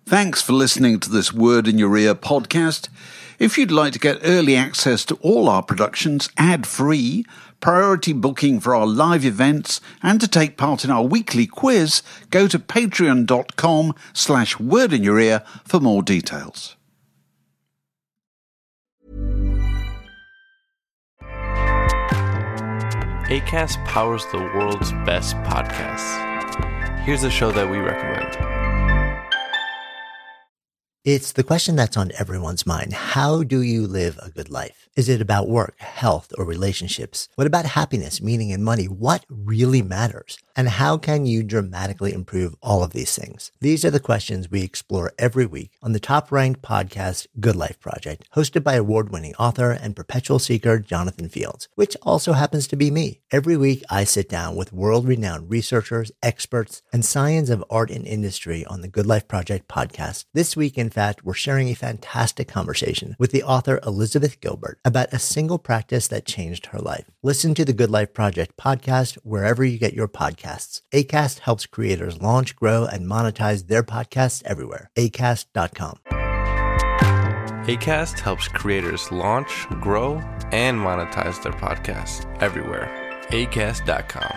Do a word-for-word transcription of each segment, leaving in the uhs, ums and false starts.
Thanks for listening to this Word in Your Ear podcast. If you'd like to get early access to all our productions ad-free, priority booking for our live events, and to take part in our weekly quiz, go to patreon.com slash word in your ear for more details. Acast powers the world's best podcasts. Here's a show that we recommend. It's the question that's on everyone's mind. How do you live a good life? Is it about work, health, or relationships? What about happiness, meaning, and money? What really matters? And how can you dramatically improve all of these things? These are the questions we explore every week on the top-ranked podcast, Good Life Project, hosted by award-winning author and perpetual seeker Jonathan Fields, which also happens to be me. Every week, I sit down with world-renowned researchers, experts, and science of art and industry on the Good Life Project podcast. This week, in fact, we're sharing a fantastic conversation with the author Elizabeth Gilbert about a single practice that changed her life. Listen to the Good Life Project podcast wherever you get your podcasts. Acast helps creators launch, grow, and monetize their podcasts everywhere. acast dot com. Acast helps creators launch, grow, and monetize their podcasts everywhere. acast dot com.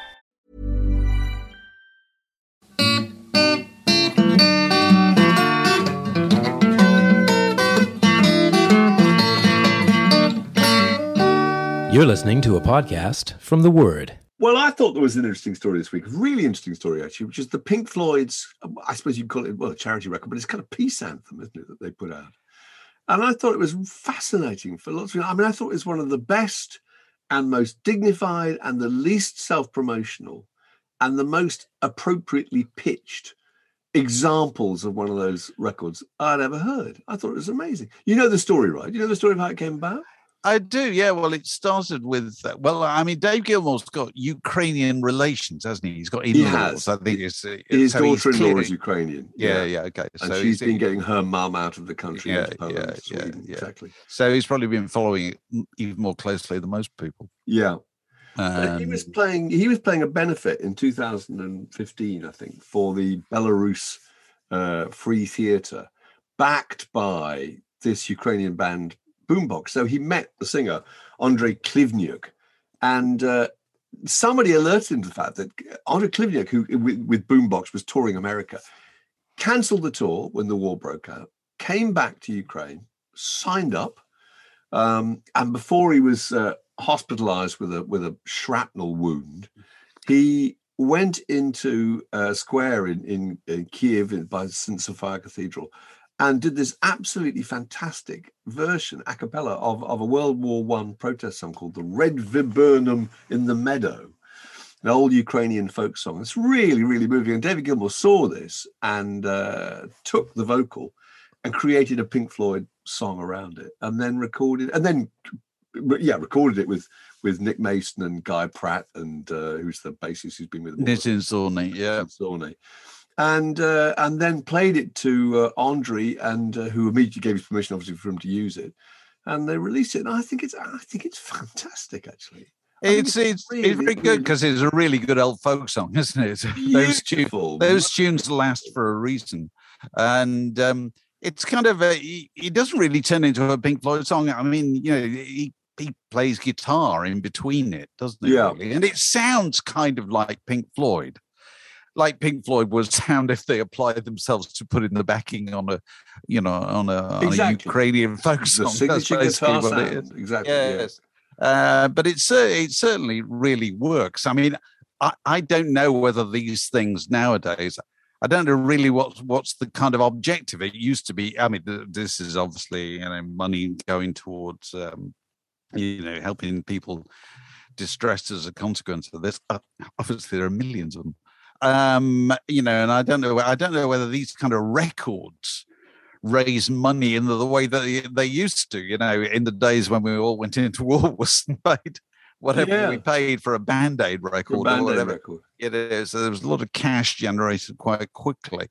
You're listening to a podcast from The Word. Well, I thought there was an interesting story this week, a really interesting story, actually, which is the Pink Floyd's, I suppose you'd call it, well, a charity record, but it's kind of peace anthem, isn't it, that they put out. And I thought it was fascinating for lots of reasons. I mean, I thought it was one of the best and most dignified and the least self-promotional and the most appropriately pitched examples of one of those records I'd ever heard. I thought it was amazing. You know the story, right? You know the story of how it came about? I do, yeah. Well, it started with, uh, well, I mean, Dave Gilmour's got Ukrainian relations, hasn't he? He's got in-laws. I think it's uh, his so daughter-in-law is Ukrainian. Yeah, yeah, okay. And so she's been getting her mum out of the country. Yeah, into Poland, yeah, Sweden, yeah, yeah. Exactly. So he's probably been following it even more closely than most people. Yeah. Um, he was playing. He was playing a benefit in two thousand fifteen, I think, for the Belarus uh, Free Theatre, backed by this Ukrainian band Boombox. So he met the singer Andrei Klivniuk, and uh, somebody alerted him to the fact that Andrei Klivniuk, who with, with Boombox was touring America, cancelled the tour when the war broke out, came back to Ukraine, signed up, um, and before he was uh, hospitalized with a with a shrapnel wound, he went into a square in, in, in Kiev in, by Saint Sophia Cathedral and did this absolutely fantastic version, a cappella, of, of a World War One protest song called The Red Viburnum in the Meadow, an old Ukrainian folk song. It's really, really moving. And David Gilmour saw this and uh, took the vocal and created a Pink Floyd song around it, and then recorded, and then, yeah, recorded it with with Nick Mason and Guy Pratt, and uh, who's the bassist who's been with them. Nitin Zorni, yeah. Zorni. And uh, and then played it to uh, Andre, and uh, who immediately gave his permission, obviously, for him to use it. And they released it. And I think it's I think it's fantastic, actually. It's it's, it's, really, it's very good because really... it's a really good old folk song, isn't it? Those tunes, those tunes last for a reason, and um, it's kind of a. It doesn't really turn into a Pink Floyd song. I mean, you know, he he plays guitar in between it, doesn't it? Yeah, really? And it sounds kind of like Pink Floyd. Like Pink Floyd would sound if they applied themselves to put in the backing on a, you know, on a, exactly. on a Ukrainian folk song. The signature guitar sound. Exactly. Yes. Yeah. Uh, but it's uh, it certainly really works. I mean, I, I don't know whether these things nowadays, I don't know really what what's the kind of objective. It used to be, I mean, this is obviously, you know, money going towards, um, you know, helping people distressed as a consequence of this. Uh, obviously, there are millions of them. Um, you know, and I don't know. I don't know whether these kind of records raise money in the, the way that they, they used to. You know, in the days when we all went into Woolworths and paid whatever yeah. we paid for a Band-Aid record Band-Aid or whatever. Record. It is. So there was a lot of cash generated quite quickly,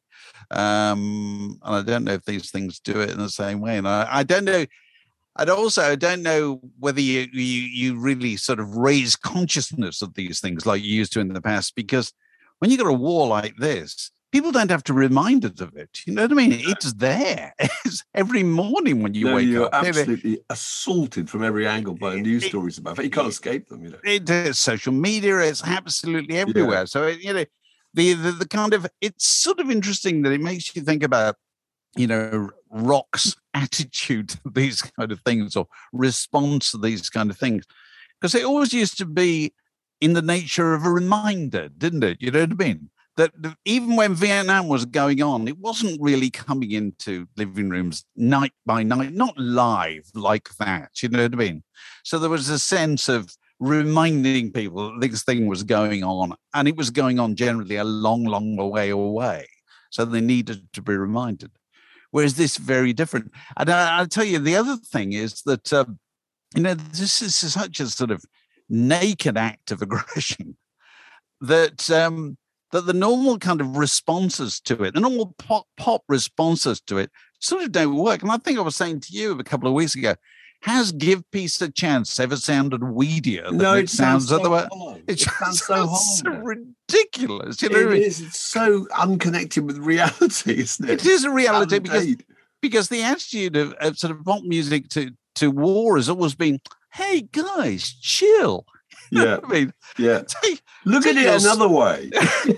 um, and I don't know if these things do it in the same way. And I, I don't know. And also, I don't know whether you, you you really sort of raise consciousness of these things like you used to in the past, because when you got a war like this, people don't have to remind us of it. You know what I mean? It's there. It's every morning when you no, wake you're up. absolutely assaulted from every angle by news it, stories about it. You can't escape them, you know. It, it's social media. It's absolutely everywhere. Yeah. So, you know, the, the the kind of, it's sort of interesting that it makes you think about, you know, rock's attitude to these kind of things or response to these kind of things. Because it always used to be in the nature of a reminder, didn't it? You know what I mean? That even when Vietnam was going on, it wasn't really coming into living rooms night by night, not live like that. You know what I mean? So there was a sense of reminding people that this thing was going on, and it was going on generally a long, long way away. So they needed to be reminded. Whereas this very different. And I, I'll tell you, the other thing is that, uh, you know, this is such a sort of naked act of aggression that um, that the normal kind of responses to it, the normal pop, pop responses to it sort of don't work. And I think I was saying to you a couple of weeks ago, has Give Peace a Chance ever sounded weedier than no, it, it sounds so otherwise? It, it sounds so so hollow. ridiculous. You know it what I mean? is. It's so unconnected with reality, isn't it? It is a reality because, Unpaid. because the attitude of, of sort of pop music to, to war has always been, hey, guys, chill. You know Yeah. what I mean? Yeah. Take, Look take at it your- another way.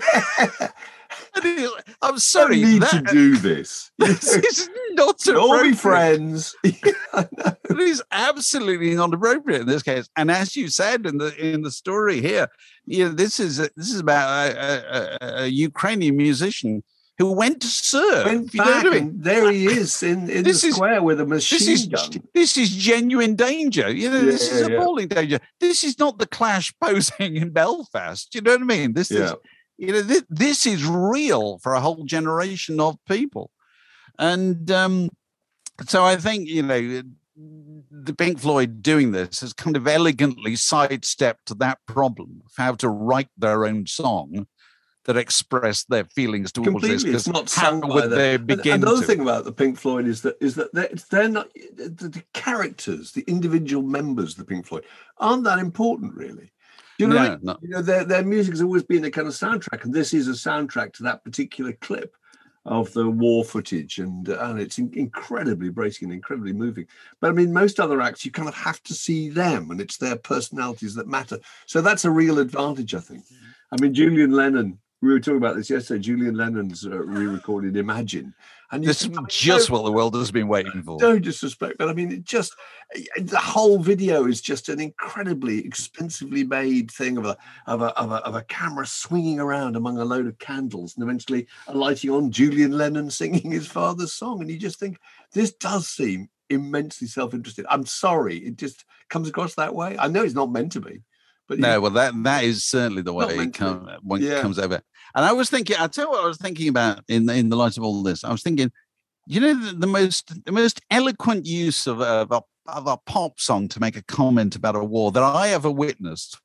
I'm sorry. I need that, to do this. this is not All be appropriate. friends. It is absolutely not appropriate in this case. And as you said in the in the story here, you know, this is a, this is about a, a, a Ukrainian musician who went to serve. Went You know back what I mean? and there he is in, in the This is- square with a This machine is gun. this is genuine danger. You know, Yeah, this is yeah, yeah. appalling danger. This is not the Clash posing in Belfast. You know what I mean? This is Yeah. you know this, this is real for a whole generation of people, and um, so I think you know the Pink Floyd doing this has kind of elegantly sidestepped that problem of how to write their own song that express their feelings towards Completely, this. it's 'cause not how sung by would they them. And begin another to? thing about the Pink Floyd is that is that they're, they're not the, the characters, the individual members of the Pink Floyd aren't that important, really. Do you know, No, what I mean? no. You know, their their music has always been a kind of soundtrack, and this is a soundtrack to that particular clip of the war footage, and uh, and it's in, incredibly bracing and incredibly moving. But I mean, most other acts you kind of have to see them, and it's their personalities that matter. So that's a real advantage, I think. I mean, Julian Lennon. We were talking about this yesterday. Julian Lennon's uh, re-recorded "Imagine," and you This is think, I mean, just no- what the world has been waiting for. no disrespect, but I mean, it just the whole video is just an incredibly expensively made thing of a of a of a, of a camera swinging around among a load of candles, and eventually alighting on Julian Lennon singing his father's song, and you just think this does seem immensely self-interested. I'm sorry, it just comes across that way. I know it's not meant to be, but No, you- well, that that is certainly the Not way it, meant to be. come, when Yeah. it comes over. And I was thinking, I'll tell you what I was thinking about in the, in the light of all this. I was thinking, you know, the, the most the most eloquent use of a, of a of a pop song to make a comment about a war that I ever witnessed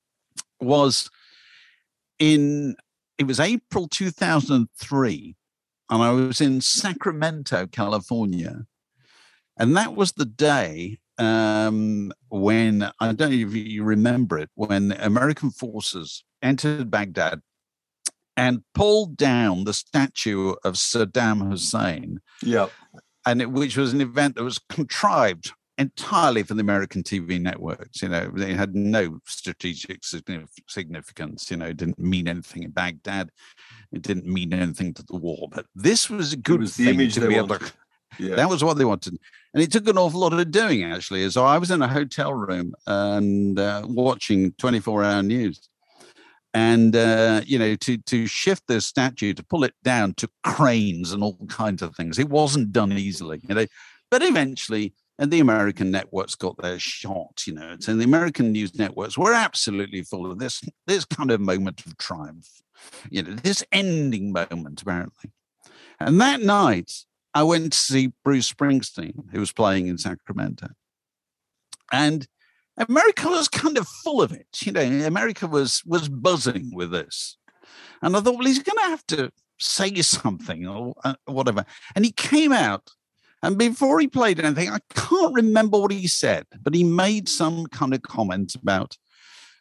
was in it was April two thousand three, and I was in Sacramento, California, and that was the day um, when, I don't know if you remember it, when American forces entered Baghdad and pulled down the statue of Saddam Hussein, yeah, and it, which was an event that was contrived entirely for the American T V networks. You know, they had no strategic signif- significance. You know, it didn't mean anything in Baghdad. It didn't mean anything to the war. But this was a good was the thing image to they be able to. wanted. yeah. That was what they wanted. And it took an awful lot of doing, actually. So I was in a hotel room and uh, watching twenty-four hour news. And, uh, you know, to, to shift this statue, to pull it down, took cranes and all kinds of things. It wasn't done easily, you know. But eventually, and the American networks got their shot, you know. And the American news networks were absolutely full of this, this kind of moment of triumph, you know, this ending moment, apparently. And that night, I went to see Bruce Springsteen, who was playing in Sacramento. And America was kind of full of it. You know, America was was buzzing with this. And I thought, well, he's going to have to say something or uh, whatever. And he came out. And before he played anything, I can't remember what he said, but he made some kind of comment about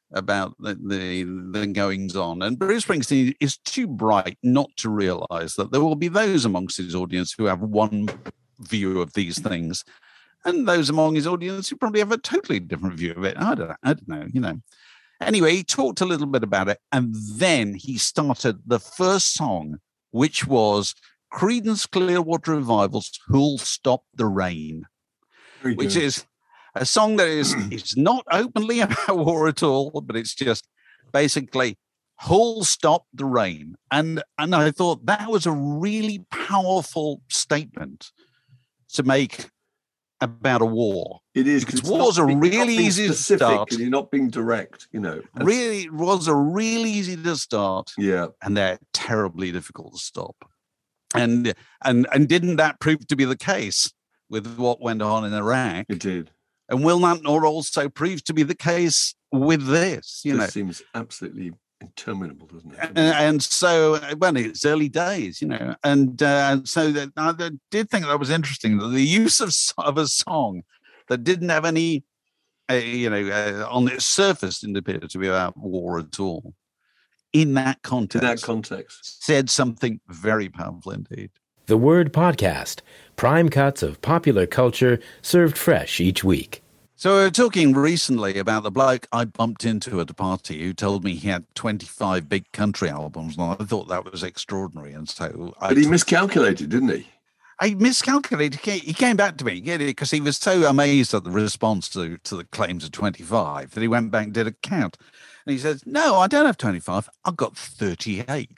about the, the, the goings on. And Bruce Springsteen is too bright not to realize that there will be those amongst his audience who have one view of these things, and those among his audience who probably have a totally different view of it. I don't, I don't know, you know. Anyway, he talked a little bit about it, and then he started the first song, which was Creedence Clearwater Revival's Who'll Stop the Rain, Very which good. is a song that is it's not openly about war at all, but it's just basically who'll stop the rain. And and I thought that was a really powerful statement to make about a war. It is, because it's wars not are being- really not being easy to specific, start. and you're not being direct, you know. That's- Really, it was a really easy to start, Yeah. and they're terribly difficult to stop. And and and didn't that prove to be the case with what went on in Iraq? It did. And will that not also prove to be the case with this? You This know, seems absolutely interminable, doesn't it? and, and so well, it's early days, you know, and uh, so that I did think that was interesting. That the use of of a song that didn't have any, uh, you know, uh, on its surface didn't appear to be about war at all. In that context, In that context. said something very powerful indeed. The Word Podcast, prime cuts of popular culture served fresh each week. So we were talking recently about the bloke I bumped into at a party who told me he had twenty-five big country albums, and I thought that was extraordinary. And so I But he miscalculated, didn't he? I miscalculated. He he came back to me because he was so amazed at the response to, to the claims of twenty-five that he went back and did a count. And he says, no, I don't have twenty-five. I've got thirty-eight.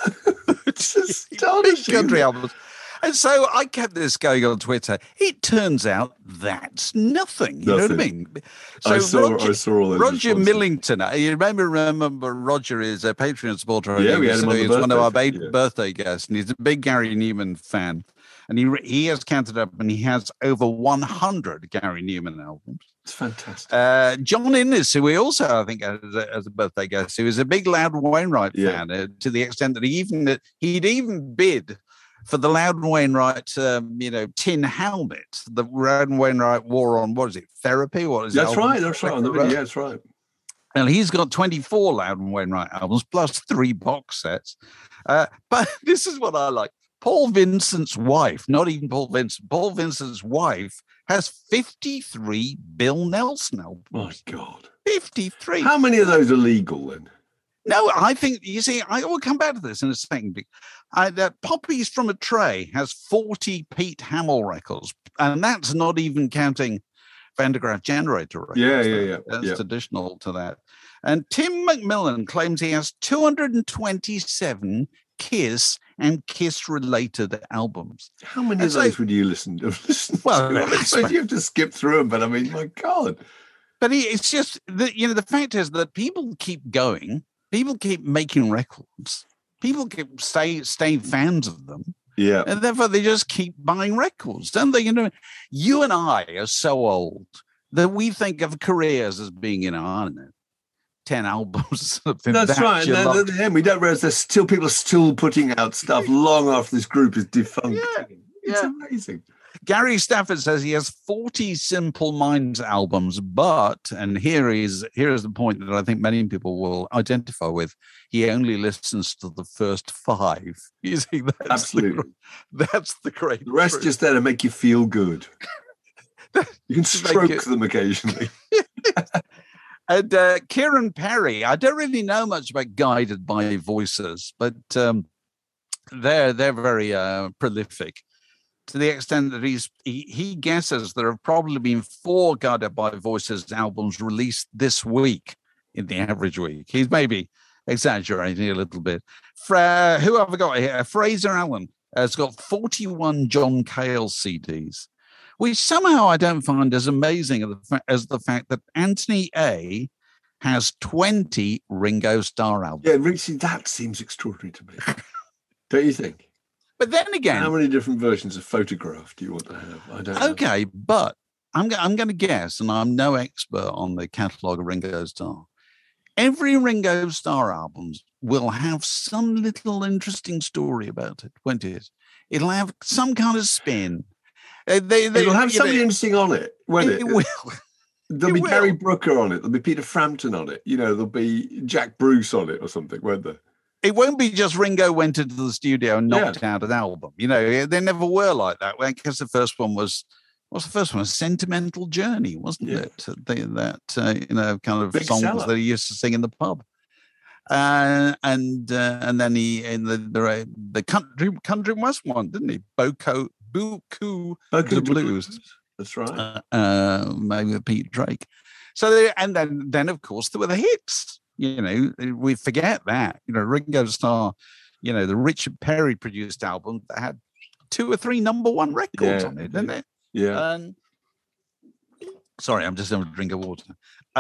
It's astonishing. Country albums. And so I kept this going on Twitter. It turns out that's nothing. You know what I Nothing. mean? So I saw, Roger, I saw all those Roger responses. Millington. uh, You remember, remember Roger is a Patreon supporter. Yeah, we had him on the He's one of our birthday ba- thing, yeah. birthday guests, and he's a big Gary Newman fan. And he re- he has counted up, and he has over one hundred Gary Newman albums. It's fantastic. Uh, John Innes, who we also, I think, as a, as a birthday guest, who is a big Loudon Wainwright Yeah. fan, uh, to the extent that he even he'd even bid for the Loudon Wainwright, um, you know, tin helmet. The Loudon Wainwright wore on, what is it, therapy? What is it? That's right. That's right. On the video, yeah, that's right. And he's got twenty-four Loudon Wainwright albums plus three box sets. Uh, but this is what I like. Paul Vincent's wife, not even Paul Vincent, Paul Vincent's wife has fifty-three Bill Nelson albums. My God. fifty-three. How many of those are legal then? No, I think, you see, I will come back to this in a second. I, that Poppies from a Tray has forty Pete Hamill records, and that's not even counting Van de Graaff Generator records. Yeah, yeah, yeah, That's yeah. additional to that. And Tim McMillan claims he has two hundred twenty-seven Kiss and Kiss-related albums. How many And of so- those would you listen to? Listen Well, to? I that's suppose right. you have to skip through them, but I mean, my God. But he, it's just, that you know, the fact is that people keep going. People keep making records. People keep stay, stay fans of them. Yeah. And therefore, they just keep buying records, don't they? You know, you and I are so old that we think of careers as being, you know, I don't know, ten albums. Something That's right. you And love. then, then we don't realize there's still people are still putting out stuff long after this group is defunct. Yeah, It's yeah. amazing. Gary Stafford says he has forty Simple Minds albums, but, and here is here is the point that I think many people will identify with, he only listens to the first five. You see, that's Absolutely. The, that's the great The rest truth. just there to make you feel good. You can stroke it- them occasionally. And uh, Kieran Perry, I don't really know much about Guided by Voices, but um, they're they're very uh, prolific to the extent that he's he, he guesses there have probably been four Guided by Voices albums released this week in the average week. He's maybe exaggerating a little bit. Fra- who have I got here? Fraser Allen has got forty-one John Cale C Ds, which somehow I don't find as amazing as the, fa- as the fact that Anthony A has twenty Ringo Starr albums. Yeah, Richie, that seems extraordinary to me. Don't you think? But then again, How many different versions of Photograph do you want to have? I don't know. okay, but I'm, go- I'm going to guess, and I'm no expert on the catalogue of Ringo Starr. Every Ringo Starr album will have some little interesting story about it, won't it? It'll have some kind of spin. Uh, they, they, It'll have you know, something interesting on it, won't it? It will. There'll It be Gary will. Brooker on it. There'll be Peter Frampton on it. You know, there'll be Jack Bruce on it or something, won't there? It won't be just Ringo went into the studio and knocked Yeah. out an album. You know, they never were like that. Because the first one was, what's the first one? A Sentimental Journey, wasn't Yeah. it? The, that, uh, you know, kind of Big songs seller. that he used to sing in the pub. Uh, and uh, and then he, in the the, the country country west one, didn't he? Boko, Buku, Boku the the Blues. That's right. Uh, uh, maybe with Pete Drake. So, they, and then, then of course, there were the hits. You know, we forget that. You know, Ringo Starr, you know, the Richard Perry produced album that had two or three number one records Yeah, on it, didn't it? Yeah. Um, sorry, I'm just having a drink of water.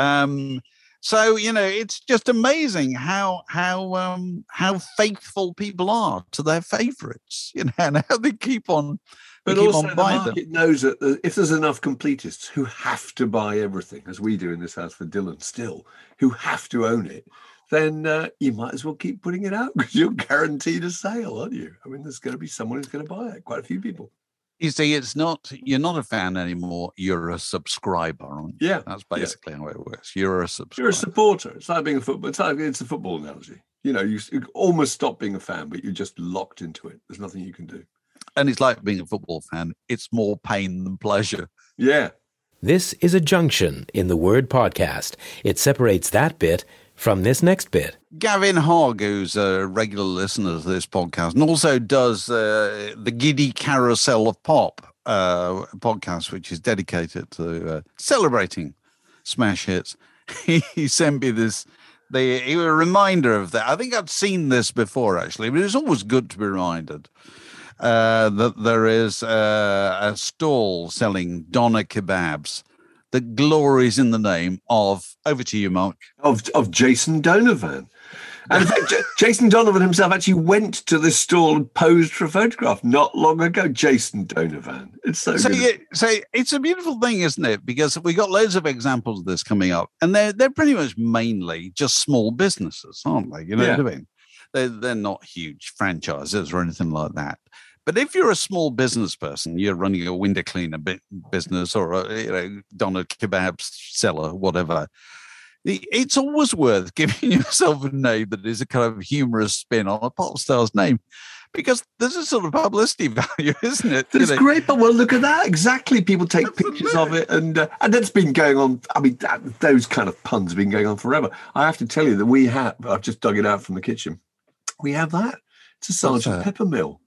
Um, so you know, it's just amazing how how um, how faithful people are to their favorites. You know, and how they keep on. They But keep also on the buying them. market knows that the- if there's enough completists who have to buy everything, as we do in this house for Dylan still, who have to own it, then uh, you might as well keep putting it out because you're guaranteed a sale, aren't you? I mean, there's going to be someone who's going to buy it. Quite a few people. You see, it's not, you're not a fan anymore. You're a subscriber, aren't you? Yeah. That's yeah. basically how it works. You're a subscriber. You're a supporter. It's like being a football. It's like it's a football analogy. You know, you, you almost stop being a fan, but you're just locked into it. There's nothing you can do. And it's like being a football fan. It's more pain than pleasure. Yeah. This is a junction in the word podcast. It separates that bit from this next bit. Gavin Hogg, who's a regular listener to this podcast and also does uh, the Giddy Carousel of Pop uh, podcast, which is dedicated to uh, celebrating smash hits. He, he sent me this, the, a reminder of that. I think I'd seen this before, actually, but it's always good to be reminded uh, that there is uh, a stall selling doner kebabs that glories in the name of, over to you, Mark. Of of Jason Donovan. And in fact, J- Jason Donovan himself actually went to this stall and posed for a photograph not long ago. Jason Donovan. It's so, So, good. yeah, so it's a beautiful thing, isn't it? Because we got loads of examples of this coming up, and they're they're pretty much mainly just small businesses, aren't they? You know Yeah. what I mean? They're they're not huge franchises or anything like that. But if you're a small business person, you're running a window cleaner bi- business or a you know doner kebab seller, whatever. It's always worth giving yourself a name that is a kind of humorous spin on a pop star's name, because there's a sort of publicity value, isn't it? But You it's know? great, but well, look at that. Exactly. People take pictures of it, and uh, and that's been going on. I mean, that, those kind of puns have been going on forever. I have to tell you that we have, I've just dug it out from the kitchen. We have that. It's a Sergeant that? Peppermill.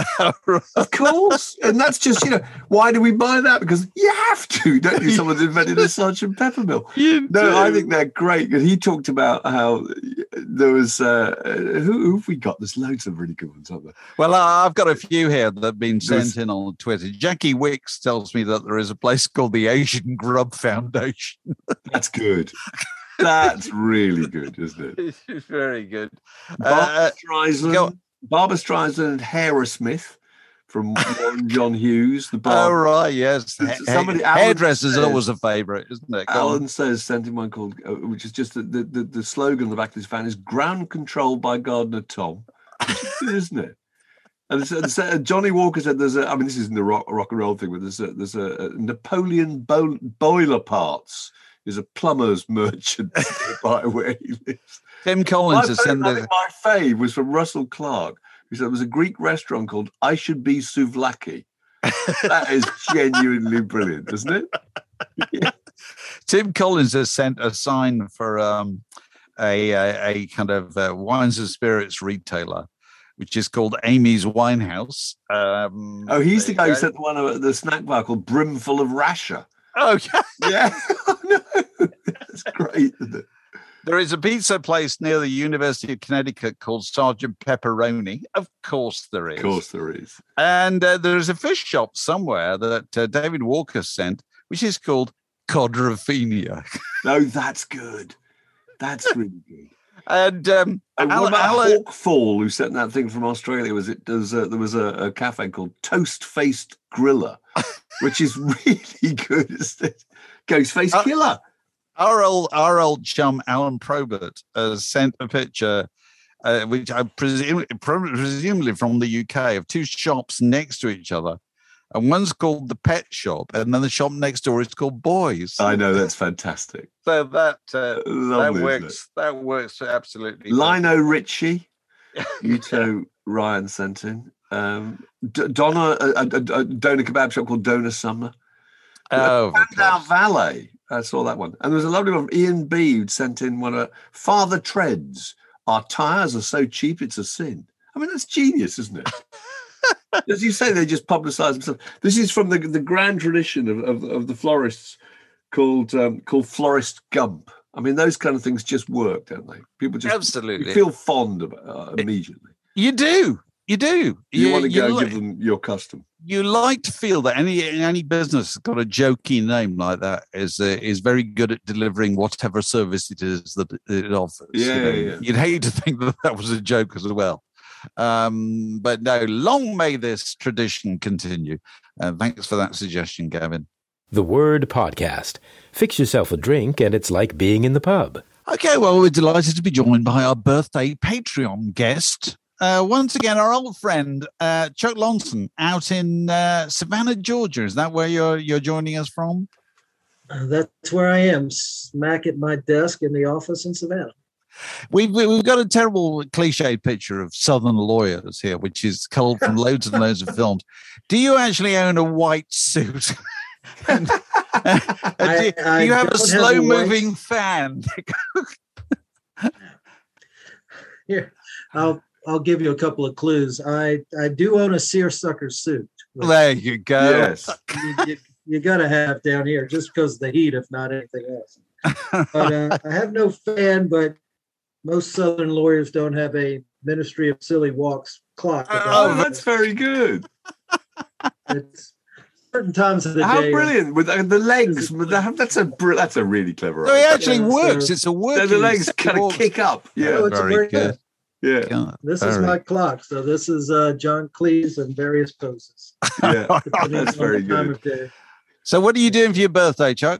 Of course. And that's just, you know, why do we buy that? Because you have to, don't you? Someone's invented a Sergeant Peppermill. You No, do. I think they're great. And he talked about how there was, uh, who, who have we got? There's loads of really good ones, aren't there? Well, uh, I've got a few here that have been There's- sent in on Twitter. Jackie Wicks tells me that there is a place called the Asian Grub Foundation. That's good. That's really good, isn't it? It's very good. Barbara Uh, Streisand, go- Barbara Streisand and Harrismith from Warren John Hughes. The oh, bar. right, yes. S- Ha- somebody- ha- Alan hairdresser's says- always a favourite, isn't it? Go on. Alan says sent him one called, uh, which is just the, the, the, the slogan on the back of this van is "Ground Control by Gardener Tom," which is good, isn't it? And it's, it's, uh, Johnny Walker said, "There's a." I mean, this isn't the rock, rock and roll thing, but there's a there's a, a Napoleon bo- boiler parts. Is a plumber's merchant by where he lives. Tim My, Collins has sent favourite, I the, think my fave was from Russell Clark, who said there was a Greek restaurant called I Should Be Souvlaki. That is genuinely brilliant, isn't it? Yeah. Tim Collins has sent a sign for um, a, a a kind of uh, wines and spirits retailer, which is called Amy's Winehouse. Um, Oh, he's the guy who uh, sent the one at the snack bar called Brimful of Rasher. Oh, yeah. Yeah. Oh, no. That's great, isn't it? There is a pizza place near the University of Connecticut called Sergeant Pepperoni. Of course there is. Of course there is. And uh, there's a fish shop somewhere that uh, David Walker sent, which is called Quadrophenia. No, that's good. That's really good. And um, And what Al- about Al- Hawkfall, who sent that thing from Australia? Was it? There's a, there was a, a cafe called Toast Faced Griller, which is really good. Isn't it? Ghost Face Uh, Killer. our old our old chum Alan Probert uh, sent a picture, uh, which I presume presumably from the U K, of two shops next to each other, and one's called the Pet Shop, and then the shop next door is called Boys. I know, that's fantastic. So that uh, Lovely, that works. That works absolutely. Lionel Richie, Yuto Ryan sent in. Um, D- Donna, a, a, a Doner kebab shop called Doner Summer. Oh, Spandau Valet. I saw that one. And there was a lovely one from Ian B who'd sent in one of Father Treads. Our tires are so cheap, it's a sin. I mean, that's genius, isn't it? As you say, they just publicise themselves. This is from the, the grand tradition of, of, of the florists called um, called Florist Gump. I mean, those kind of things just work, don't they? People just absolutely you feel fond of it uh, immediately. You do. You do. You, you want to go you and give them your custom. You like to feel that any any business that's got a jokey name like that is uh, is very good at delivering whatever service it is that it offers. Yeah, you know? yeah, yeah. You'd hate to think that that was a joke as well. Um, but no, long may this tradition continue. Uh, thanks for that suggestion, Gavin. The Word Podcast. Fix yourself a drink and it's like being in the pub. Okay, well, we're delighted to be joined by our birthday Patreon guest. Uh, once again, our old friend, uh, Chuck Lonson, out in uh, Savannah, Georgia. Is that where you're you're joining us from? Uh, that's where I am, smack at my desk in the office in Savannah. We've, we've got a terrible cliched picture of Southern lawyers here, which is culled from loads and loads of films. Do you actually own a white suit? and, uh, I, do, you, I do you have a don't slow-moving white... fan? Here, I'll I'll give you a couple of clues. I, I do own a seersucker suit. There you go. Yes. You, you, you got to have down here just because of the heat, if not anything else. But uh, I have no fan, but most Southern lawyers don't have a Ministry of Silly Walks clock. Oh, that's very good. It's certain times of the How day. brilliant with the, the legs. That's a br- that's a really clever. So it idea. actually Yeah, works. so- it's a working. The legs kind of kick up. Yeah, Oh, it's very very good. good. yeah, God, This is very- my clock. So this is uh, John Cleese in various poses. yeah. depending That's on very the time good. of day. So what are you doing for your birthday, Chuck?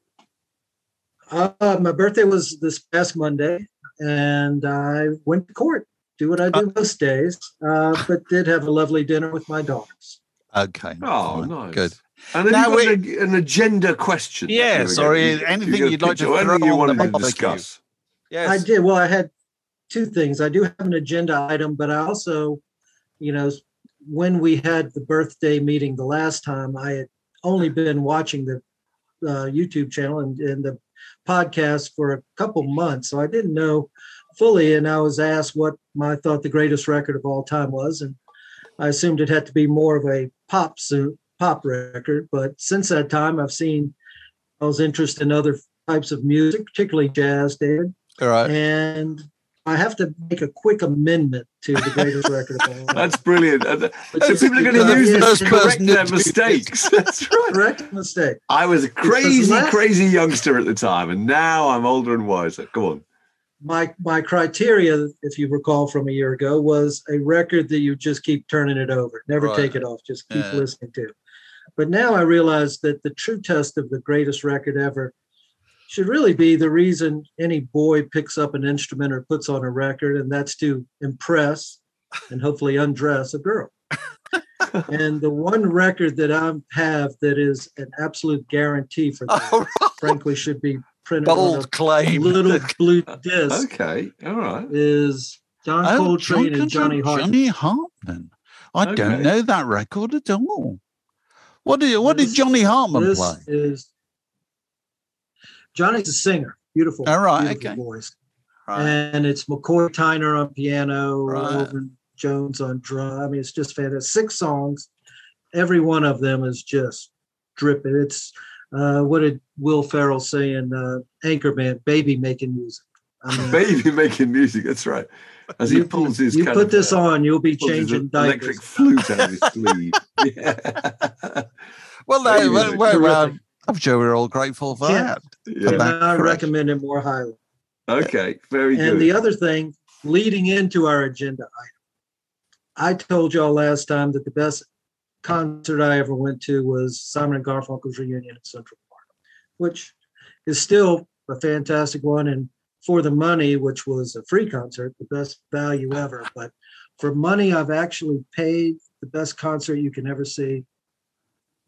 Uh, my birthday was this past Monday, and I went to court. Do what I do most days, uh, but did have a lovely dinner with my daughters. Okay. Oh, fine, nice. Good. And then Now you've got an, an agenda question. Yes, Here we or go. You- anything you got a you'd like to picture, or anything throw you on wanted the to barbecue. discuss. Yes. I did. Well, I had two things. I do have an agenda item, but I also, you know, when we had the birthday meeting the last time, I had only been watching the uh, YouTube channel and, and the podcast for a couple months, so I didn't know fully. And I was asked what my thought the greatest record of all time was, and I assumed it had to be more of a pop suit, pop record. But since that time, I've seen I was interested in other types of music, particularly jazz, David. All right. And I have to make a quick amendment to the greatest record of all time. That's brilliant. And the- Which so is people are going because to use I'm this the to first correct person their to do mistakes. That's right. Correct mistake. I was a Because crazy, last- crazy youngster at the time, and now I'm older and wiser. Go on. My my criteria, if you recall from a year ago, was a record that you just keep turning it over, never Right. take it off, just keep Yeah. listening to. But now I realize that the true test of the greatest record ever should really be the reason any boy picks up an instrument or puts on a record, and that's to impress and hopefully undress a girl. And the one record that I have that is an absolute guarantee for that, Oh, frankly, should be printed on bold a claim. little blue disc, Okay. All right. is John Oh, Coltrane John and Johnny Coltrane, Hartman. Johnny Hartman. I Okay. don't know that record at all. What did what did This- Johnny Hartman This play? is Johnny's a singer, beautiful, All right, beautiful okay. voice, Right. and it's McCoy Tyner on piano, Right. Elvin Jones on drum. I mean, it's just fantastic. Six songs, every one of them is just dripping. It's uh, what did Will Ferrell say in uh, Anchorman? Baby making music. I mean, Baby making music. That's right. As he you, pulls his you kind put of, this uh, on, you'll be pulls his changing electric diapers. flute out of his sleeve. Yeah. Well, no, Very well, good. well, well, Terrific. I'm sure we're all grateful for Yeah. that. Yeah. And that I correct. recommend it more highly. Okay. Very good. And the other thing, leading into our agenda item, I told y'all last time that the best concert I ever went to was Simon and Garfunkel's reunion at Central Park, which is still a fantastic one. And for the money, which was a free concert, the best value ever. But for money I've actually paid, the best concert you can ever see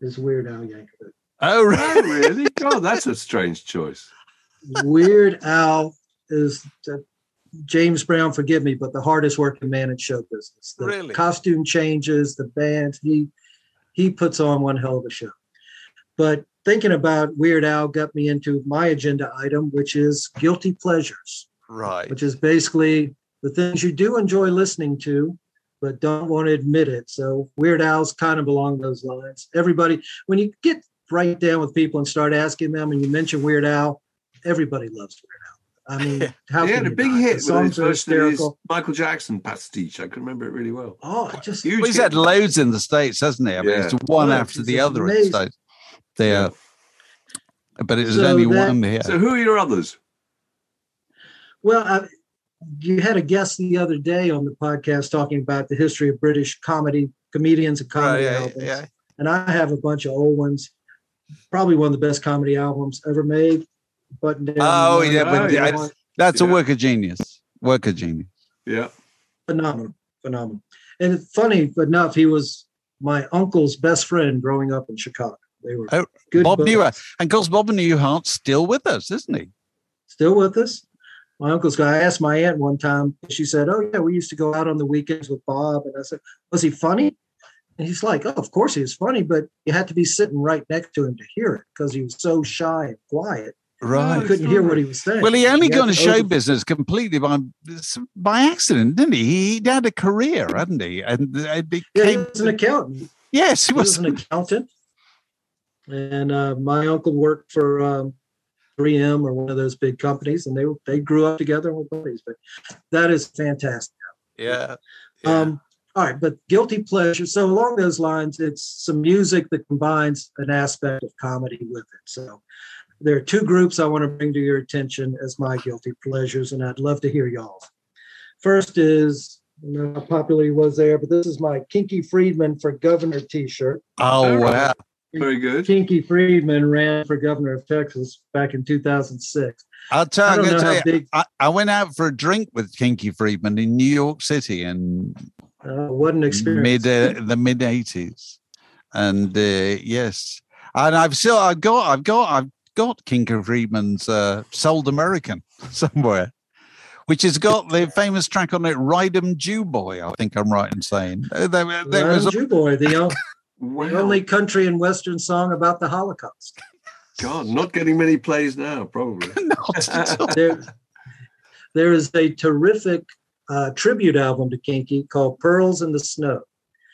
is Weird Al Yankovic. Oh, right. Oh, really? God, that's a strange choice. Weird Al is uh, James Brown, forgive me, but the hardest working man in show business. The Really? costume changes, the band, he he puts on one hell of a show. But thinking about Weird Al got me into my agenda item, which is guilty pleasures, Right. which is basically the things you do enjoy listening to, but don't want to admit it. So Weird Al's kind of along those lines. Everybody, when you get right down with people and start asking them and you mention Weird Al, everybody loves Weird Al. I mean, how He can had a you big not? hit The with his songs are version of his hysterical. Michael Jackson pastiche. I can remember it really well. Oh, it just Huge Well, he's hit. had loads in the States, hasn't he? I mean, Yeah. it's one Oh, after it's the other in the amazing. States. There, but it was So only that- one here. So who are your others? well, I, you had a guest the other day on the podcast talking about the history of British comedy comedians and comedy Right, yeah, albums, yeah. and I have a bunch of old ones. Probably one of the best comedy albums ever made. Button down. Oh, Money, yeah, but You I- know, That's a Yeah. work of genius. Work of genius. Yeah. phenomenal, phenomenal. And it's funny enough, he was my uncle's best friend growing up in Chicago. They were Oh, good. Bob buddies. Newhart. And of course, Bob Newhart's still with us, isn't he? Still with us. My uncle's guy. I asked my aunt one time. She said, "Oh yeah, we used to go out on the weekends with Bob." And I said, "Was he funny?" And he's like, "Oh, of course he was funny, but you had to be sitting right next to him to hear it because he was so shy and quiet. Right. You couldn't hear what he was saying." Well, he only You got had into to show over- business completely by by accident, didn't he? He he had a career, hadn't he? And it Yeah, he became was an accountant. yes, he He was was. an accountant, and uh, my uncle worked for um, three M or one of those big companies, and they were, they grew up together and were buddies. But that is fantastic. Yeah. Um, all right, but guilty pleasure. So along those lines, it's some music that combines an aspect of comedy with it. So there are two groups I want to bring to your attention as my guilty pleasures, and I'd love to hear y'all. First is, I don't know how popular he was there, but this is my Kinky Friedman for Governor T-shirt. Oh wow. Very good. Kinky Friedman ran for governor of Texas back in two thousand six. I'll tell, I I'm don't gonna know tell how you, big, I, I went out for a drink with Kinky Friedman in New York City in uh, what an experience. mid uh, the mid eighties, and uh, yes, and I've still I've got I've got I've got Kinky Friedman's uh, "Sold American" somewhere, which has got the famous track on it, "Ride 'em Jew Boy." I think I'm right in saying uh, there, there Ryan was a, Jew Boy, the, o- Wow. the only country and Western song about the Holocaust. God, not getting many plays now, probably. not at all. There, there is a terrific uh, tribute album to Kinky called Pearls in the Snow.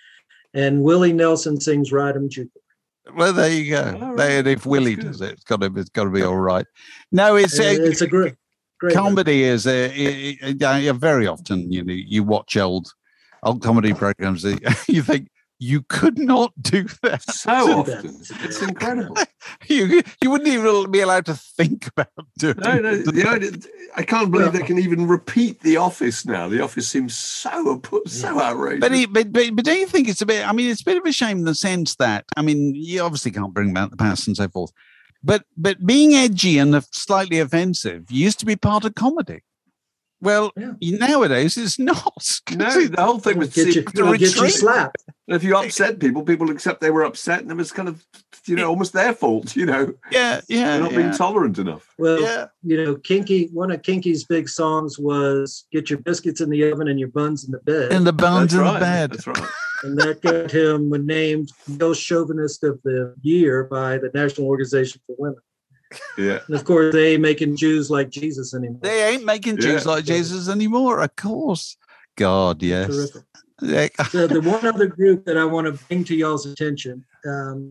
And Willie Nelson sings Ride 'em Jew Boy. Well, there you go. All right. There, if Willie That's does it, it's got to it's got to be all right. No, it's Uh, uh, it's a great, great comedy is uh, i- i- i- very often you know you watch old old comedy programs that you think you could not do that. So record. often. It's incredible. You you wouldn't even be allowed to think about doing No, no, it. you know, I can't believe they can even repeat The Office now. The Office seems so so outrageous. But, he, but but but don't you think it's a bit? I mean, it's a bit of a shame in the sense that I mean, you obviously can't bring back the past and so forth. But but being edgy and slightly offensive used to be part of comedy. Well, Yeah. nowadays it's not. no, the whole thing was Get you, to it'll get you retreat. slapped. And if you upset people, people accept they were upset, and it was kind of, you know, almost their fault. You know, Yeah, yeah, they're not yeah. being tolerant enough. Well, Yeah. you know, Kinky, one of Kinky's big songs was Get Your Biscuits in the Oven and Your Buns in the Bed. in the bones That's in right. the bed. That's right. And that got him named Male Chauvinist of the Year by the National Organization for Women. Yeah. And of course, they ain't making Jews like Jesus anymore. They ain't making Jews Yeah. like Jesus anymore, of course. God, yes. Terrific. Yeah. So the one other group that I want to bring to y'all's attention um,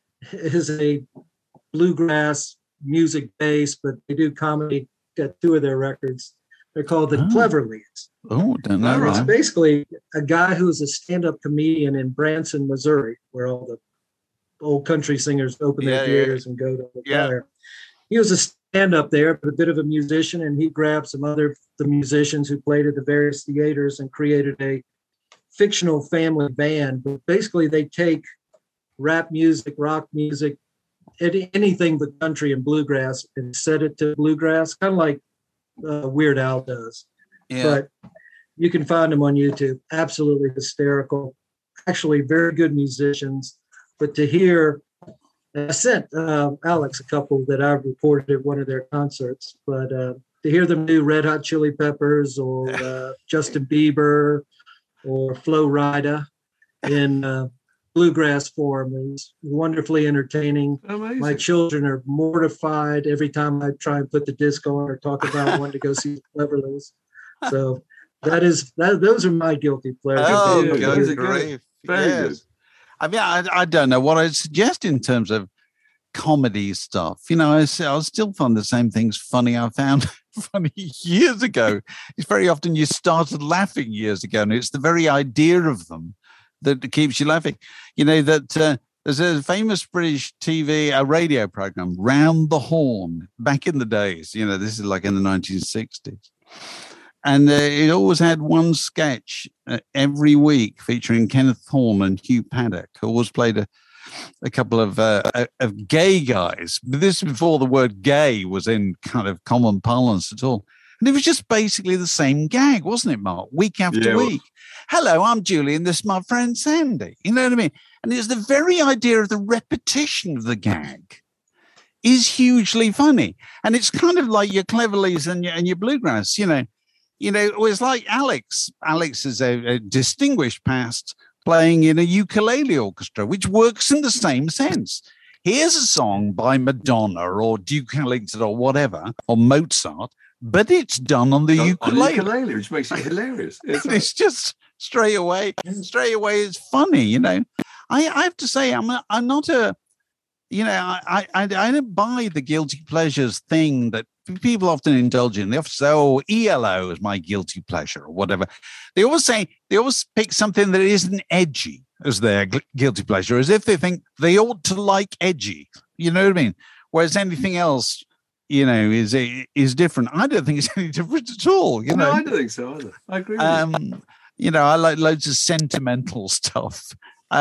is a bluegrass music base, but they do comedy. Got two of their records. They're called the Oh. Cleverleys. Oh, don't know. All It's right. basically a guy who's a stand-up comedian in Branson, Missouri, where all the old country singers open Yeah, their yeah. theaters and go to the Yeah. choir. He was a stand-up there, but a bit of a musician, and he grabbed some other the musicians who played at the various theaters and created a fictional family band. But basically, they take rap music, rock music, any, anything but country and bluegrass, and set it to bluegrass, kind of like uh, Weird Al does. Yeah. But you can find them on YouTube. Absolutely hysterical. Actually, very good musicians. but to hear, I sent uh, Alex a couple that I've reported at one of their concerts, but uh, to hear them do Red Hot Chili Peppers or uh, Justin Bieber or Flo Rida in uh, bluegrass form is wonderfully entertaining. Amazing. My children are mortified every time I try and put the disc on or talk about wanting to go see Cleverleys. So that is that. Those are my guilty pleasures. Oh, Yeah, good those are grief. Very Yes. good. I mean, I, I don't know what I'd suggest in terms of comedy stuff. You know, I, s- I still find the same things funny I found funny years ago. It's very often you started laughing years ago, and it's the very idea of them that keeps you laughing. You know, that uh, there's a famous British T V, a radio program, Round the Horn, back in the days. You know, this is like in the nineteen sixties. And uh, it always had one sketch uh, every week featuring Kenneth Horne and Hugh Paddock, who always played a, a couple of uh, uh, of gay guys. But this is before the word gay was in kind of common parlance at all. And it was just basically the same gag, wasn't it, Mark? Week after Yeah, it was. week. Hello, I'm Julie, and this is my friend Sandy. You know what I mean? And it's the very idea of the repetition of the gag is hugely funny. And it's kind of like your Cleverleys and your, and your bluegrass, you know. You know, it was like Alex. Alex is a, a distinguished past playing in a ukulele orchestra, which works in the same sense. Here's a song by Madonna or Duke Ellington or whatever, or Mozart, but it's done on the On- on ukulele. ukulele, which makes it hilarious. It's And it's just straight away, straight away it's funny, you know. I, I have to say, I'm a, I'm not a, you know, I, I, I don't buy the guilty pleasures thing that people often indulge in. They often say, oh, E L O is my guilty pleasure or whatever. They always say, they always pick something that isn't edgy as their gu- guilty pleasure, as if they think they ought to like edgy. You know what I mean? Whereas anything else, you know, is is different. I don't think it's any different at all. You no, know, I don't think so either. I agree with you. um, you know, I like loads of sentimental stuff.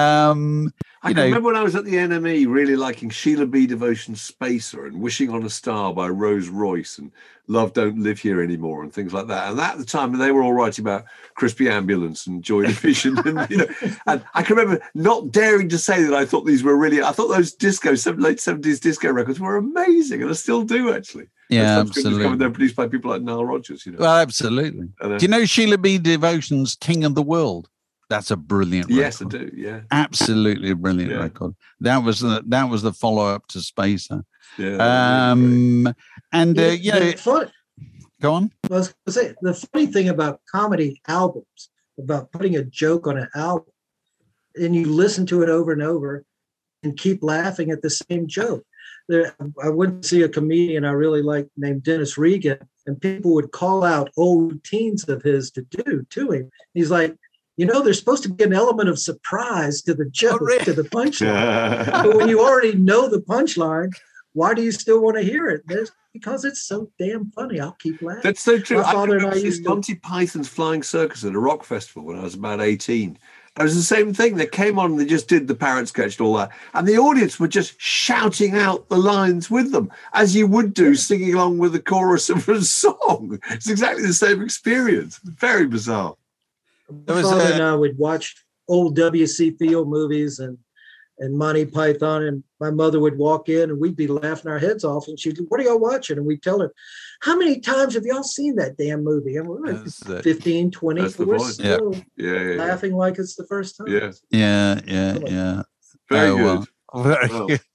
Um, I you can know, remember when I was at the N M E really liking Sheila B. Devotion's Spacer and Wishing on a Star by Rose Royce and Love Don't Live Here Anymore and things like that. And at the time, they were all writing about Crispy Ambulance and Joy Division. And, you know, and I can remember not daring to say that I thought these were really, I thought those disco, some late seventies disco records were amazing. And I still do, actually. yeah, Those discovered absolutely. They're produced by people like Nile Rodgers, you know. Well, absolutely. And, uh, Do you know Sheila B. Devotion's King of the World? That's a brilliant yes, I record. do, yeah. Absolutely a brilliant Yeah. record. That was the that was the follow up to Spacer. yeah that was really great. Um, and uh, Yeah, you know, the fun, go on. I was gonna say, the funny thing about comedy albums, about putting a joke on an album, and you listen to it over and over and keep laughing at the same joke. There, I went to see a comedian I really liked named Dennis Regan, and people would call out old routines of his to do to him. He's like, you know, there's supposed to be an element of surprise to the joke, really? to the punchline. But when you already know the punchline, why do you still want to hear it? There's, because it's so damn funny. I'll keep laughing. That's so true. My I father and I remember used seeing to- Monty Python's Flying Circus at a rock festival when I was about eighteen. It was the same thing. They came on and they just did the parrot sketch and all that. And the audience were just shouting out the lines with them, as you would do singing along with the chorus of a song. It's exactly the same experience. Very bizarre. There My was father a- and I would watch old W C Field movies and and Monty Python, and my mother would walk in and we'd be laughing our heads off, and she'd, what are y'all watching? And we'd tell her, how many times have y'all seen that damn movie? And we're like That's it. fifteen, twenty, That's the we're point. still Yeah, yeah, yeah. laughing like it's the first time. Yeah. Yeah, yeah, Come on. yeah. Very Oh, good. well. Very Well. good.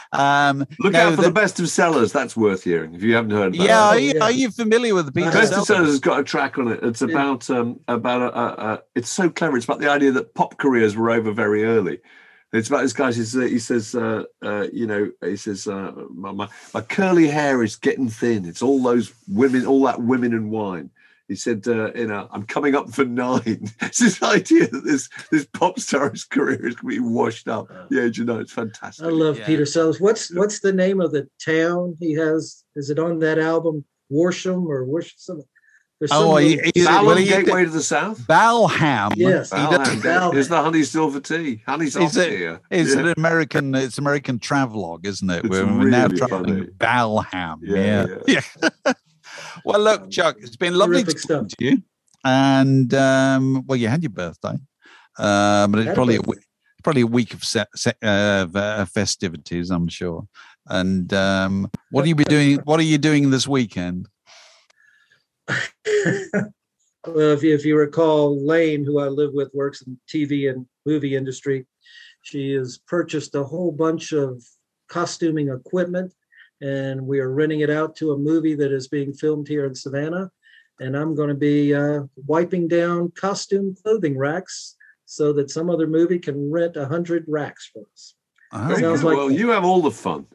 Um, Look no, out for the the- best of sellers. That's worth hearing if you haven't heard about yeah, it. are Oh, you, yeah. are you familiar with the Peter Best of Sellers? Sellers has got a track on it. It's Yeah. about um, about a, a, a. It's so clever. It's about the idea that pop careers were over very early. It's about this guy. He says, he says uh, uh, you know, he says, uh, my, my my curly hair is getting thin. It's all those women, all that women and wine. He said, uh, you know, I'm coming up for nine. It's this idea that this this pop star's career is going to be washed up at the age of nine. It's fantastic. I love Yeah. Peter Sellers. What's what's the name of the town he has? Is it on that album, Worsham or Worsham? Something. There's some Oh, he- little- he's- Salem, well, he- Gateway to the South. Balham. Yes. He Balham. does- Balham. Is the honey still for tea? Honey's It's off a- here. It's Yeah. an American. It's American travelogue, isn't it? It's We're, we're now really traveling funny. Balham. Yeah, Yeah, yeah. Well, look, Chuck, it's been lovely Terrific to talk stuff. to you. And um, well, you had your birthday, uh, but it's Had a probably a birthday. week, probably a week of se- se- uh, uh, festivities, I'm sure. And um, what are you be doing? What are you doing this weekend? Well, if you, if you recall, Lane, who I live with, works in T V and movie industry. She has purchased a whole bunch of costuming equipment, and we are renting it out to a movie that is being filmed here in Savannah. And I'm going to be uh, wiping down costume clothing racks so that some other movie can rent a hundred racks for us. Oh, Sounds like well, you have all the fun.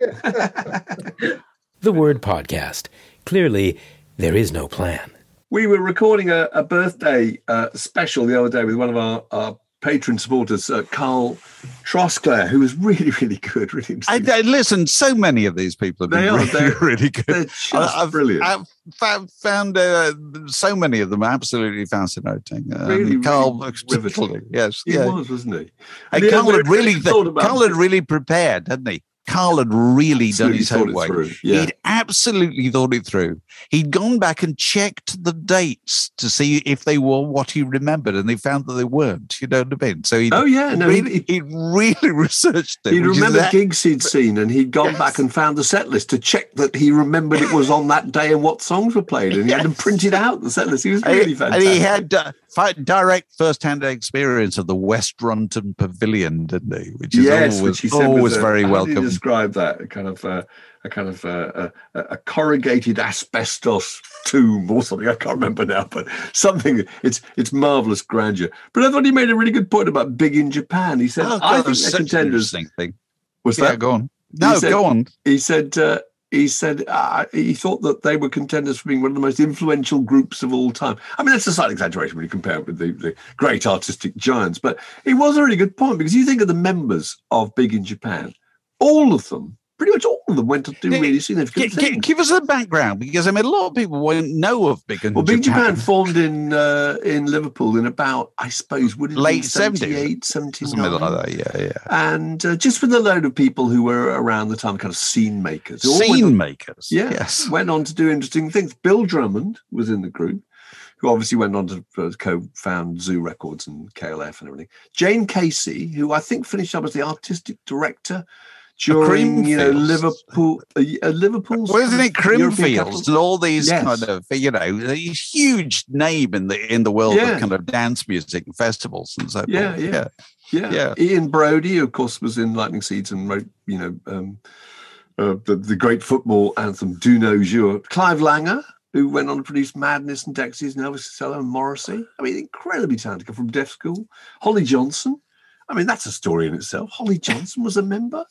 The word podcast. Clearly, there is no plan. We were recording a, a birthday uh, special the other day with one of our, our patron supporters, uh, Carl Trosclair, who was really, really good. Really I, I listen. So many of these people have been They are, really, they're- really good. They're just I've, brilliant. I've fa- found uh, so many of them absolutely fascinating. Um, Really, Carl, really particularly, yes, he yeah. was, wasn't he? And Yeah, Carl we had really, thought about Carl had it. really prepared, hadn't he? Carl had really done Absolutely his thought it homework. through, yeah. He'd absolutely thought it through. He'd gone back and checked the dates to see if they were what he remembered, and they found that they weren't. You know what I mean? So he, Oh, yeah, no, really, he- he'd really researched it. He'd which is remembered that- gigs he'd seen, and he'd gone Yes. back and found the set list to check that he remembered it was on that day and what songs were played. And he had them Yes. printed out, the set list. He was And really he- fantastic. And he had uh, fi- direct first-hand experience of the West Runton Pavilion, didn't he? Which is yes, always, which he said always was a, very how welcome. do you describe that? A kind of uh, a kind of uh, a, a corrugated asbestos tomb or something. I can't remember now, but something. It's it's marvelous grandeur. But I thought he made a really good point about Big in Japan. He said, Oh, God, "I that think was they're such an contenders." interesting thing. Was Yeah, that? go on. No, said- go on. He said. Uh, He said uh, he thought that they were contenders for being one of the most influential groups of all time. I mean, that's a slight exaggeration when you compare it with the, the great artistic giants, but it was a really good point because you think of the members of Big in Japan, all of them, pretty much all of them went to do Yeah, really significant G- g- things. give us a background, because I mean, a lot of people won't know of Big in Well, Big Japan Japan. formed in uh, in Liverpool in about, I suppose, would it be Late seventies. seventy-eight, seventy-nine? Something like that, yeah, yeah. And uh, just with a load of people who were around the time, kind of scene makers. They all went Scene on- makers. Yeah, Yes. went on to do interesting things. Bill Drummond was in the group, who obviously went on to uh, co-found Zoo Records and K L F and everything. Jane Casey, who I think finished up as the artistic director during, you know, Creamfields. Liverpool, uh, uh, Liverpool's. Well, isn't it European Creamfields capital? and all these Yes. kind of, you know, a huge name in the in the world Yeah. of kind of dance music and festivals and so Yeah, forth. yeah. Yeah. Yeah. Ian Brody, of course, was in Lightning Seeds and wrote, you know, um, uh, the, the great football anthem, Do No Jour. Clive Langer, who went on to produce Madness and Dexys and Elvis Costello and Morrissey. I mean, incredibly talented from Deaf School. Holly Johnson. I mean, that's a story in itself. Holly Johnson was a member.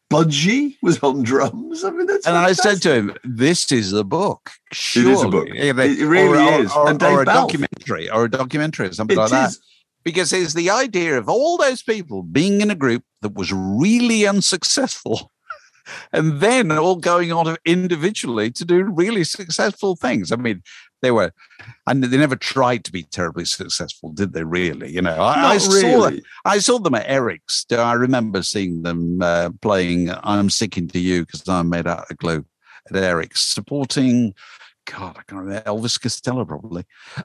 Budgie was on drums. I mean, that's And I fantastic. said to him, "This is a book. It Surely. is a book. You know, It really or, is. Or, And or Dave a Balfe. documentary, or a documentary, or something It like that. is. Because it's the idea of all those people being in a group that was really unsuccessful, and then all going on individually to do really successful things. I mean, they were, and they never tried to be terribly successful, did they? Really? You know, I, Not I saw them. really. I saw them at Eric's. I remember seeing them uh, playing "I'm Sticking to You" because I'm made out of glue at Eric's, supporting. God, I can't remember, Elvis Costello probably.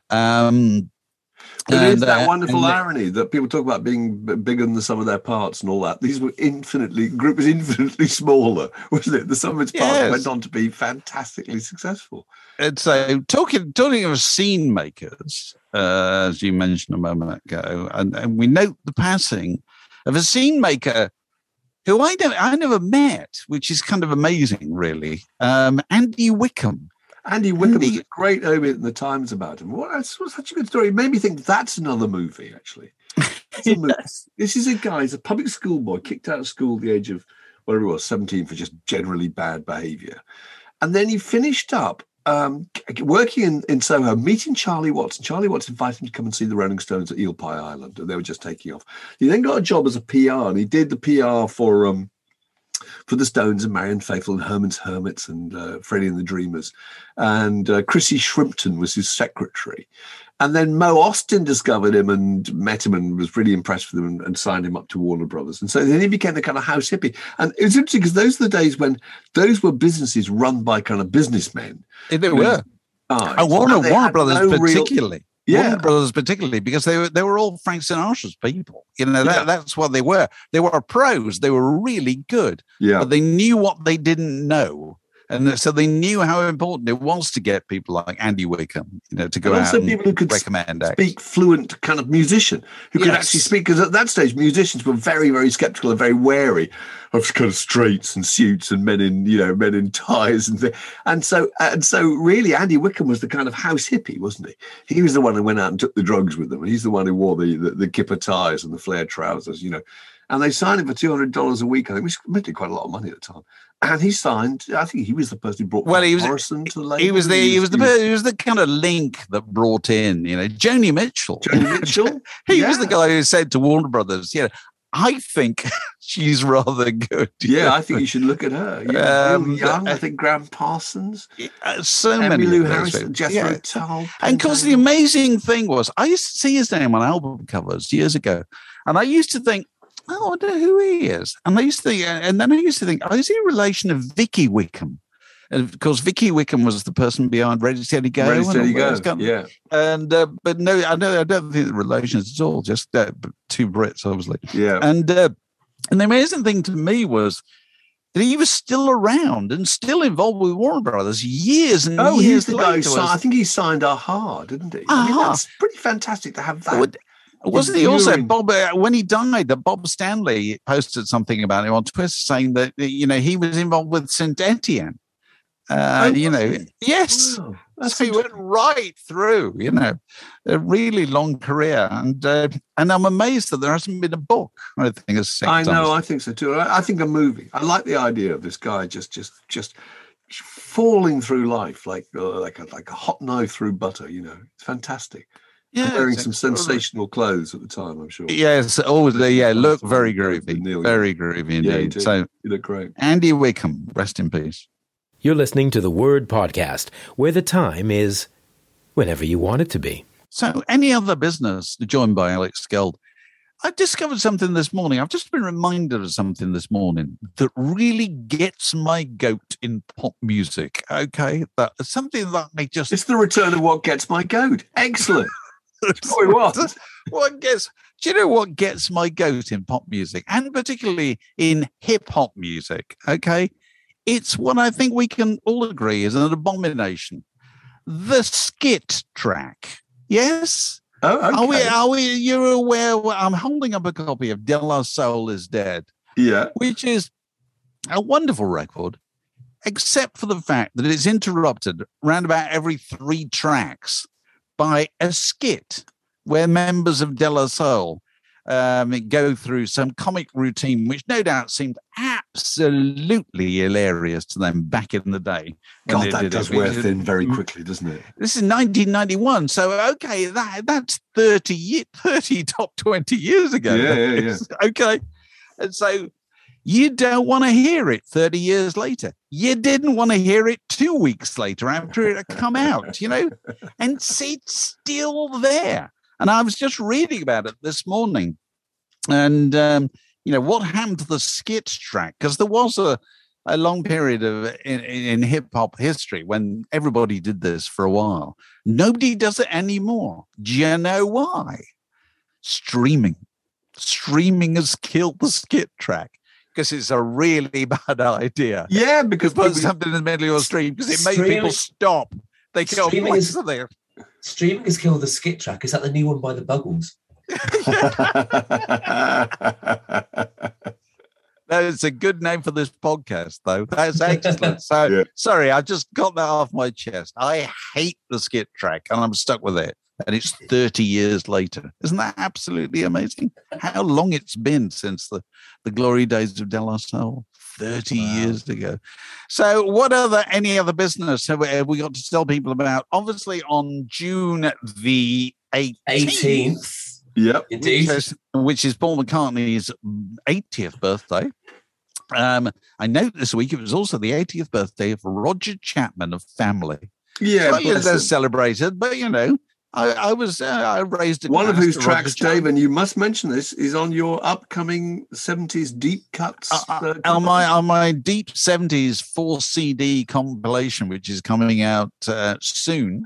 Um, It is and, that uh, wonderful and- irony that people talk about being b- bigger than the sum of their parts and all that. These were infinitely, group was infinitely smaller, wasn't it? The sum of its parts Yes. went on to be fantastically successful. And so, talking talking of scene makers, uh, as you mentioned a moment ago, and, and we note the passing of a scene maker who I never I never met, which is kind of amazing, really. Um, Andy Wickham. Andy Wickham Andy- was a great obit in the Times about him. What that's was such a good story. It made me think that's another movie, actually. It's a movie. This is a guy, he's a public school boy, kicked out of school at the age of whatever it was, seventeen, for just generally bad behaviour. And then he finished up um, working in, in Soho, meeting Charlie Watts. And Charlie Watts invited him to come and see the Rolling Stones at Eel Pie Island, and they were just taking off. He then got a job as a P R, and he did the P R for um, for the Stones and Marianne Faithfull and Herman's Hermits and uh, Freddie and the Dreamers. And uh, Chrissy Shrimpton was his secretary. And then Mo Austin discovered him and met him and was really impressed with him and, and signed him up to Warner Brothers. And so then he became the kind of house hippie. And it was interesting because those were the days when those were businesses run by kind of businessmen. They were. Ah, And Warner, they Warner had Brothers no real- particularly. Yeah. Warner Brothers particularly, because they were they were all Frank Sinatra's people. You know, that, Yeah. that's what they were. They were pros. They were really good. Yeah. But they knew what they didn't know. And so they knew how important it was to get people like Andy Wickham, you know, to go And out also and people who could recommend acts. speak fluent kind of musician, who could Yes. actually speak, because at that stage musicians were very, very skeptical and very wary of kind of straights and suits and men in, you know, men in ties and things. And so, and so really Andy Wickham was the kind of house hippie, wasn't he? He was the one who went out and took the drugs with them. And he's the one who wore the, the, the kipper ties and the flared trousers, you know. And they signed him for two hundred dollars a week, I think, which meant quite a lot of money at the time. And he signed, I think he was the person who brought Well, he was Morrison to the label. he was the he was the he was the kind of link that brought in, you know, Joni Mitchell. Joni Mitchell. He was the Yeah. guy who said to Warner Brothers, you know, I think she's rather good. Yeah, I think you should look at her. Yeah, Um, real young. I think Graham Parsons, Uh, so many Emmylou of those Harris, people. Jethro Yeah. Tull. And of course, the Pentangle. amazing thing was, I used to see his name on album covers years ago, and I used to think, oh, I wonder who he is. And I used to think, and then I used to think, oh, is he a relation of Vicky Wickham? And of course, Vicky Wickham was the person behind Ready Steady Go. Ready, and all steady, go. those kind of- Yeah, And uh, but no, I know I don't think the relations at all. Just uh, two Brits, obviously. yeah. And uh, and the amazing thing to me was that he was still around and still involved with Warner Brothers years and Oh, years he's the guy who later. signed. I think he signed Aha, didn't he? I mean, Aha. that's pretty fantastic to have that. Would- Wasn't he also enduring- Bob uh, when he died? That Bob Stanley posted something about him on Twitter, saying that you know he was involved with Saint Etienne. Uh, Oh, you was know, he? yes. Wow, that's So he went interesting. right through. You know, a really long career, and uh, and I'm amazed that there hasn't been a book. I think it's I know. I think so too. I, I think a movie. I like the idea of this guy just, just, just falling through life like, uh, like a like a hot knife through butter. You know, it's fantastic. yeah, Wearing it's some extraordinary. sensational clothes at the time, I'm sure. Yes, always. Yeah, look very groovy, Neil, very groovy Yeah, he indeed. did. So You look great. Andy Wickham, rest in peace. You're listening to the Word Podcast, where the time is whenever you want it to be. So, any other business joined by Alex Geld? I discovered something this morning. I've just been reminded of something this morning that really gets my goat in pop music. Okay, that something that I just It's the return of what gets my goat. Excellent. That's what we want. what gets. Do you know what gets my goat in pop music, and particularly in hip hop music? Okay, it's what I think we can all agree is an abomination: the skit track. Yes. Oh, okay. Are we? Are we? You're aware? I'm holding up a copy of De La Soul is Dead, Yeah. which is a wonderful record, except for the fact that it's interrupted around about every three tracks by a skit where members of De La Soul um, go through some comic routine, which no doubt seemed absolutely hilarious to them back in the day. when God, they that did does it. wear thin very quickly, doesn't it? This is nineteen ninety-one, so okay, that that's thirty, ye- thirty top twenty years ago. Yeah, yeah, yeah. Okay, and so you don't want to hear it thirty years later. You didn't want to hear it two weeks later after it had come out, you know, and it's still there. And I was just reading about it this morning, and um, you know what happened to the skit track, because there was a a long period of in, in hip hop history when everybody did this for a while. Nobody does it anymore. Do you know why? Streaming. Streaming has killed the skit track because it's a really bad idea. Yeah, because Put people- something in the middle of your stream because it made Streaming- people stop. They go, Streaming what's is- there? Streaming has killed the skit track. Is that the new one by the Buggles? That's a good name for this podcast, though. That's excellent. So, Yeah. sorry, I just got that off my chest. I hate the skit track, and I'm stuck with it. And it's thirty years later. Isn't that absolutely amazing? How long it's been since the, the glory days of De La Soul? thirty Wow. years ago. So, what other any other business have we, have we got to tell people about? Obviously, on June the eighteenth. eighteenth. Yep. Indeed. Which is, which is Paul McCartney's eightieth birthday. Um, I note this week it was also the eightieth birthday of Roger Chapman of Family. Yeah. Well, you know, bless they're him. celebrated, but you know, I, I was uh, I raised a One of glass whose to Roger tracks, Chapman. Dave, and you must mention this, is on your upcoming seventies deep cuts. Uh, uh, uh, on my on my deep seventies four C D compilation, which is coming out uh, soon.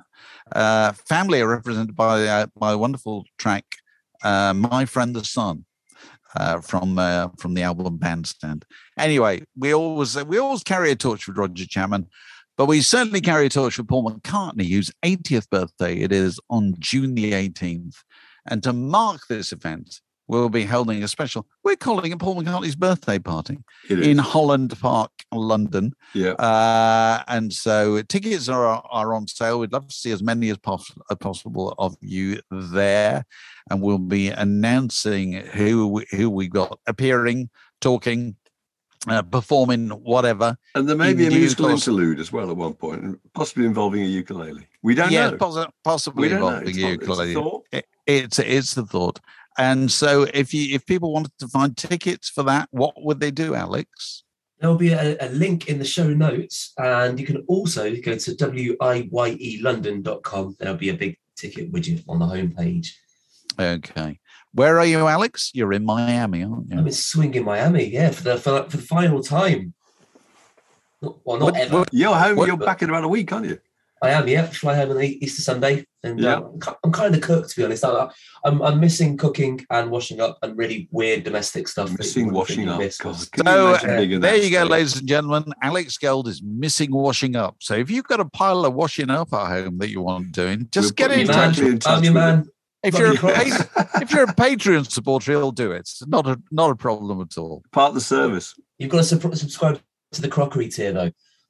Uh, family are represented by uh, by a wonderful track, uh, "My Friend the Sun," uh, from uh, from the album Bandstand. Anyway, we always we always carry a torch with Roger Chapman, but we certainly carry a torch with Paul McCartney, whose eightieth birthday it is on June the eighteenth. And to mark this event, we'll be holding a special, we're calling it Paul McCartney's birthday party in Holland Park, London. Yeah. Uh, and so tickets are are on sale. We'd love to see as many as, poss- as possible of you there. And we'll be announcing who we, who we got appearing, talking, uh, performing, whatever. And there may be a musical course. interlude as well at one point, possibly involving a ukulele. We don't yeah, know. Poss- possibly We don't know. involving It's a not- ukulele. it's a thought. It, it's it's the thought. And so if you if people wanted to find tickets for that, what would they do, Alex? There'll be a, a link in the show notes, and you can also go to w i y e london dot com. There'll be a big ticket widget on the homepage. Okay. Where are you, Alex? You're in Miami, aren't you? I'm in swinging Miami, yeah, for the for, for the final time. Not, well, not What- ever. what- You're home. What- You're back in about a week, aren't you? I am, yeah. Fly home on the Easter Sunday, and Yeah. uh, I'm ki- I'm kind of cooked, to be honest. I, I'm I'm missing cooking and washing up and really weird domestic stuff. that you Missing wouldn't think washing you up. miss. God, can you So imagine uh, being in there that you go, state? ladies and gentlemen. Alex Gold is missing washing up. So if you've got a pile of washing up at home that you want doing, just We'll get put in you man, touch. directly in touch I'm your with man. If Love you're a you, Chris. pa- if you're a Patreon supporter, he'll do it. It's not a not a problem at all. Part of the service. You've got to sub- subscribe to the crockery tier, though.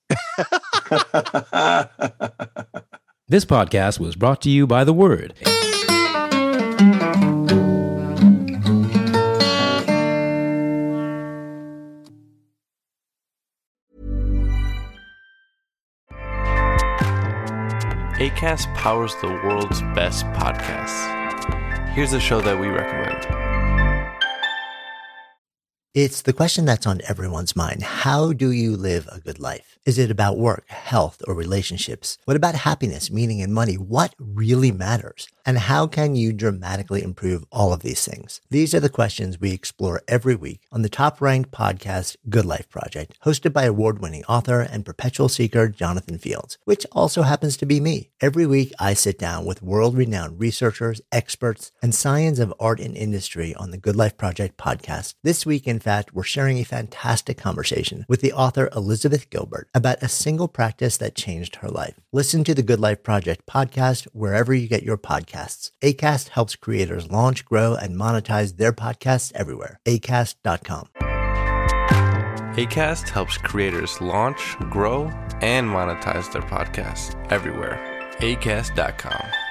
This podcast was brought to you by The Word. Acast powers the world's best podcasts. Here's a show that we recommend. It's the question that's on everyone's mind. How do you live a good life? Is it about work, health, or relationships? What about happiness, meaning, and money? What really matters? And how can you dramatically improve all of these things? These are the questions we explore every week on the top-ranked podcast, Good Life Project, hosted by award-winning author and perpetual seeker Jonathan Fields, which also happens to be me. Every week, I sit down with world-renowned researchers, experts, and science of art and industry on the Good Life Project podcast. This week, in fact, we're sharing a fantastic conversation with the author Elizabeth Gilbert about a single practice that changed her life. Listen to the Good Life Project podcast wherever you get your podcasts. Acast helps creators launch, grow, and monetize their podcasts everywhere. acast dot com. Acast helps creators launch, grow, and monetize their podcasts everywhere. acast dot com.